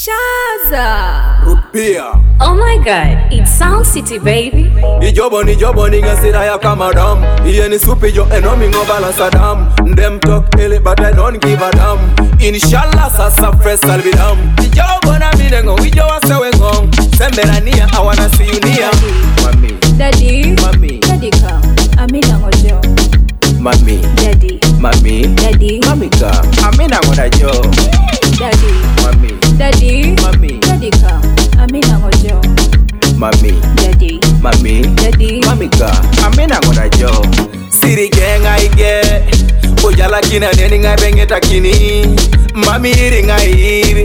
Shaza. Root beer. Oh my god, it's Sound City, baby. Ijobo nga sira ya kamadam. Iye ni supi yo enomi ngobala sadam. Them talk ele but I don't give a damn. Inshallah sasa fresh albidam. Ijobo na minengo, ijo wasewe ngong. Semberania, I wanna see you near. Mami. Daddy. Mami. Daddy come. Amina ngojo. Mami. Daddy. Mami. Daddy. Mami ka. Amina ngojo. Daddy. Mami. Daddy. Mami. Daddy come. Amina ngojo. Mami. Daddy. Mami. Daddy. Mami ka. Amina ngojo. Siri genga ige. Ojala kina neni nga bengeta kini. Mami iri nga iri.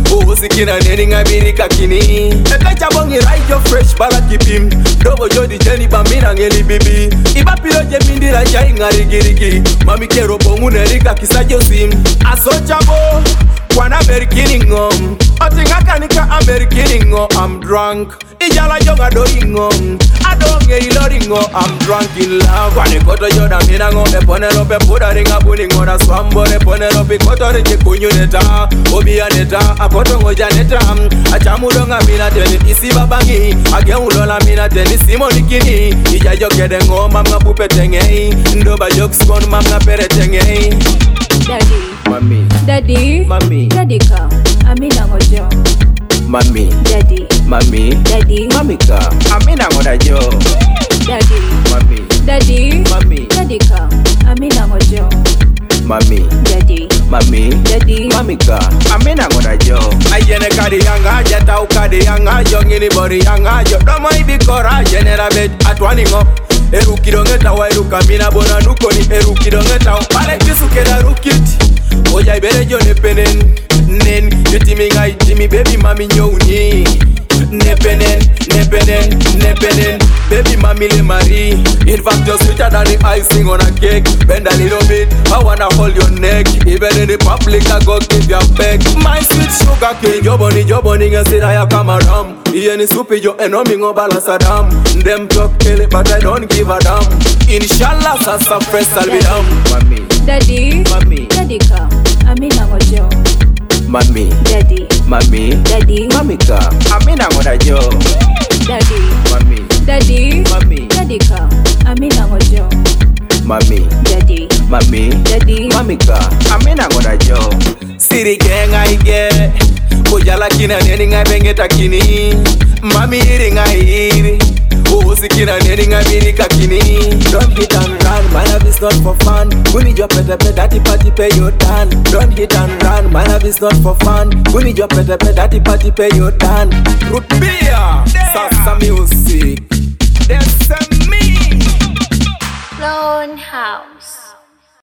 Sikina neni nga birika kini. Eka chabongi raijo fresh bala kipim. Dobo jodi jeni bambina ngeli bibi. Iba pilo jemindira jai nga rigirigi. Mami kero bongu nerika kisajo sim. Aso chabo Kwana berikini ngom. Otinga kanika amerikini ngo. I'm drunk. Ijala jonga dori ngom. Adonge ilori ngo. I'm drunk in love. Kwani koto joda mina ngo. Eponelo pe puda ringa buni ngo. Na swambo eponelo pe koto rinje kunyu neta. Obia neta. Akoto ngoja neta. Achamudo nga mina teni isi babangi. Age ulola mina teni simo nikini. Ija jokede ngo mamga pupe tengei. Ndoba jokes kon mamga pere tengei. Daddy. Mami. Daddy. Mami. Daddy come. Amina ngojo. Mami. Daddy. Mami. Daddy. Mami ka. Amina ngojo. Daddy. Mami. Daddy. Mami. Daddy come. Amina ngojo. Mami. Daddy. Mami. Daddy. Mami ka. Amina ngojo. Ayene kadi yanga jeta ukadi yanga jongini bori yanga jo domo ibikora genera bet atwani ngo. Erukidongeta wa erukamina bona nukoni erukidongeta pale kisukeda rukiti. Oja ibere jo nepenen nen yitimi nga yitimi baby mami nyoni. Nepenen baby mami le Marie. In fact you're sweeter than the icing on a cake. Bend a little bit, I wanna hold your neck. Even in the public I go give your back. My sweet sugar king. Joboni nga sira ya kamadam. Iye ni supi jo enomi ngobala sadam. Them talk ele but I don't give a damn. Inshallah sasa fresh albidam. Mami. Daddy. Mami. Daddy come. Amina ngojo. Mami. Daddy. Mami. Daddy. Mami ka. Amina ngojo. Daddy. Mami. Daddy. Mami. Daddy come. Amina ngojo. Mami. Daddy. Mami. Daddy. Mami ka. Amina ngojo. Siri genga ige. Ojala kina neni nga bengeta kini. Mami iri nga iri. Sikina neni nga birika kini. Don't hit and run, my love is not for fun. Kuni jo pete pete dati party pay your done. Don't hit and run, my love is not for fun. Kuni jo pete pete dati party pay your done. Root beer, salsa music. That's me. Lone House.